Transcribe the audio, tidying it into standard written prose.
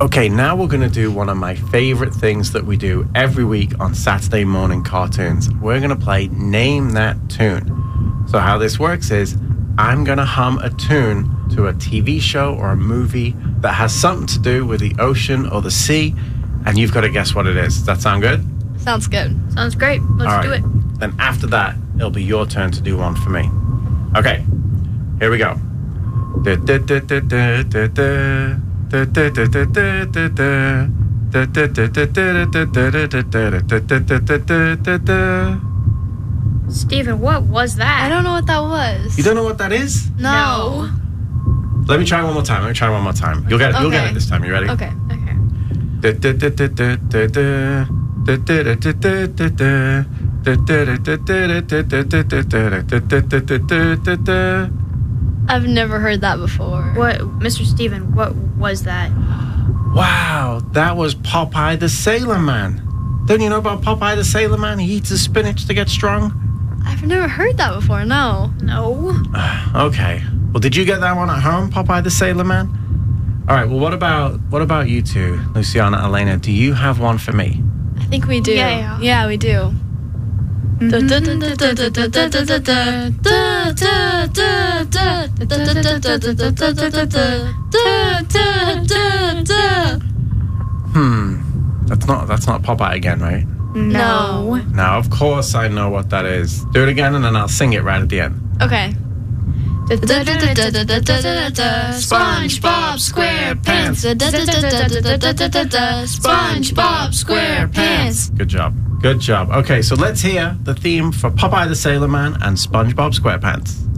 Okay, now we're going to do one of my favorite things that we do every week on Saturday morning cartoons. We're going to play Name That Tune. So how this works is I'm going to hum a tune to a TV show or a movie that has something to do with the ocean or the sea, and you've got to guess what it is. Does that sound good? Sounds good. Sounds great. Let's do it. Then after that, it'll be your turn to do one for me. Okay, here we go. Steven, what was that? I don't know what that was. You don't know what that is? No. Let me try one more time. You'll get it. You'll get it this time. You ready? Okay. I've never heard that before. What, Mr. Steven, what was that? Wow, that was Popeye the Sailor Man. Don't you know about Popeye the Sailor Man? He eats his spinach to get strong. I've never heard that before, no. No. Okay. Well, did you get that one at home, Popeye the Sailor Man? All right, well, what about you two, Luciana, Elena? Do you have one for me? I think we do. Yeah. Yeah, we do. That's not Popeye again, right? No. Now, of course I know what that is. Do it again, and then I'll sing it right at the end. Okay. SpongeBob SquarePants. SpongeBob SquarePants. Good job. Okay, so let's hear the theme for Popeye the Sailor Man and SpongeBob SquarePants.